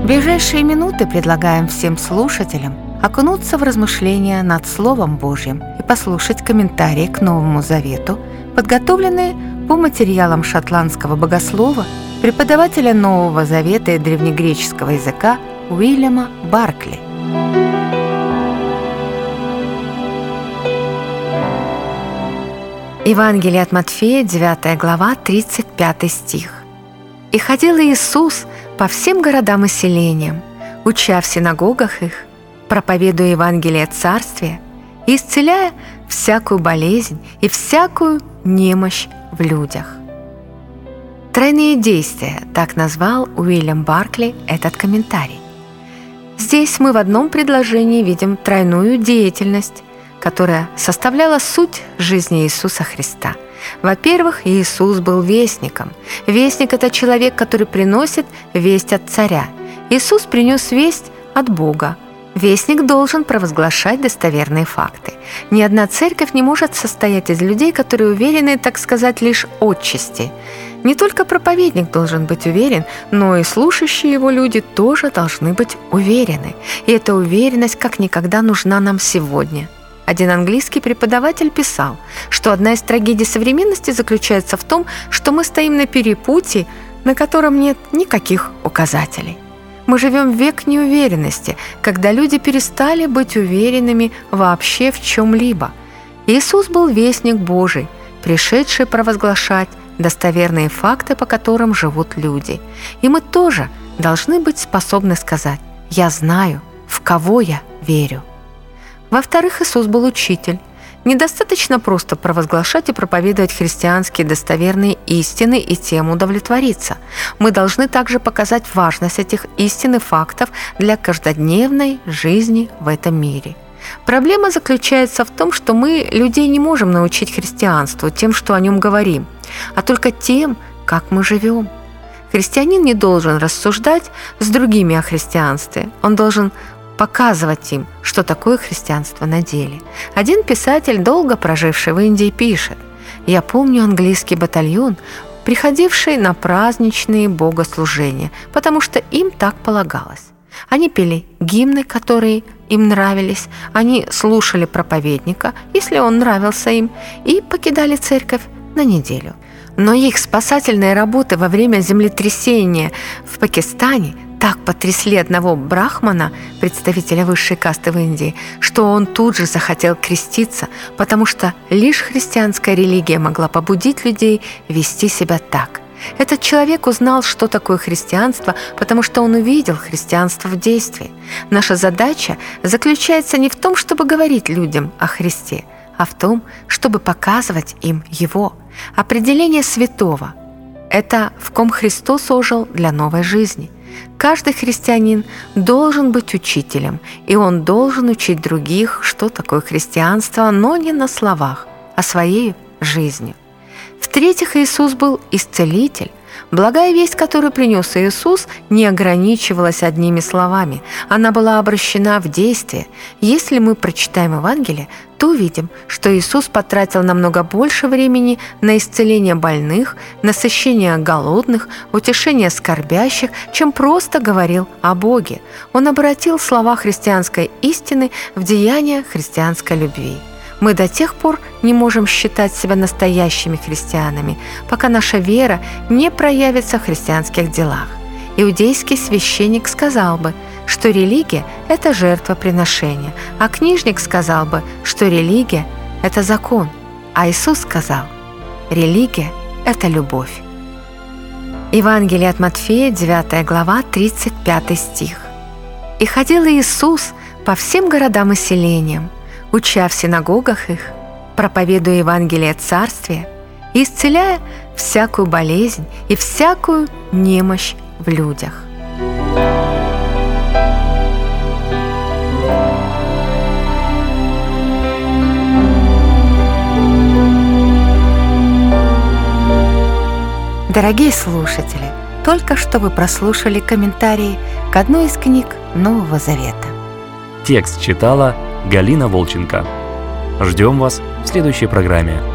В ближайшие минуты предлагаем всем слушателям окунуться в размышления над Словом Божьим и послушать комментарии к Новому Завету, подготовленные по материалам шотландского богослова, преподавателя Нового Завета и древнегреческого языка Уильяма Баркли. Евангелие от Матфея, 9 глава, 35 стих. «И ходил Иисус по всем городам и селениям, уча в синагогах их, проповедуя Евангелие Царствия и исцеляя всякую болезнь и всякую немощь в людях». «Тройные действия» – так назвал Уильям Баркли этот комментарий. Здесь мы в одном предложении видим тройную деятельность, которая составляла суть жизни Иисуса Христа. Во-первых, Иисус был вестником. Вестник – это человек, который приносит весть от царя. Иисус принес весть от Бога. Вестник должен провозглашать достоверные факты. Ни одна церковь не может состоять из людей, которые уверены, так сказать, лишь отчасти. Не только проповедник должен быть уверен, но и слушающие его люди тоже должны быть уверены. И эта уверенность как никогда нужна нам сегодня. Один английский преподаватель писал, что одна из трагедий современности заключается в том, что мы стоим на перепутье, на котором нет никаких указателей. Мы живем в век неуверенности, когда люди перестали быть уверенными вообще в чем-либо. Иисус был вестник Божий, пришедший провозглашать достоверные факты, по которым живут люди. И мы тоже должны быть способны сказать: «Я знаю, в кого я верю». Во-вторых, Иисус был учитель. Недостаточно просто провозглашать и проповедовать христианские достоверные истины и тем удовлетвориться. Мы должны также показать важность этих истин и фактов для каждодневной жизни в этом мире. Проблема заключается в том, что мы людей не можем научить христианству тем, что о нем говорим, а только тем, как мы живем. Христианин не должен рассуждать с другими о христианстве, он должен показывать им, что такое христианство на деле. Один писатель, долго проживший в Индии, пишет: «Я помню английский батальон, приходивший на праздничные богослужения, потому что им так полагалось. Они пели гимны, которые им нравились, они слушали проповедника, если он нравился им, и покидали церковь на неделю. Но их спасательные работы во время землетрясения в Пакистане так потрясли одного брахмана, представителя высшей касты в Индии, что он тут же захотел креститься, потому что лишь христианская религия могла побудить людей вести себя так. Этот человек узнал, что такое христианство, потому что он увидел христианство в действии. Наша задача заключается не в том, чтобы говорить людям о Христе, а в том, чтобы показывать им Его. Определение святого – это в ком Христос ожил для новой жизни. Каждый христианин должен быть учителем, и он должен учить других, что такое христианство, но не на словах, а своей жизнью. В-третьих, Иисус был исцелитель. Благая весть, которую принес Иисус, не ограничивалась одними словами. Она была обращена в действие. Если мы прочитаем Евангелие, то увидим, что Иисус потратил намного больше времени на исцеление больных, насыщение голодных, утешение скорбящих, чем просто говорил о Боге. Он обратил слова христианской истины в деяния христианской любви. Мы до тех пор не можем считать себя настоящими христианами, пока наша вера не проявится в христианских делах. Иудейский священник сказал бы, что религия – это жертвоприношение, а книжник сказал бы, что религия – это закон, а Иисус сказал: религия – это любовь. Евангелие от Матфея, 9 глава, 35 стих. «И ходил Иисус по всем городам и селениям, уча в синагогах их, проповедуя Евангелие Царствия и исцеляя всякую болезнь и всякую немощь в людях». Дорогие слушатели, только что вы прослушали комментарии к одной из книг Нового Завета. Текст читала Галина Волченко. Ждем вас в следующей программе.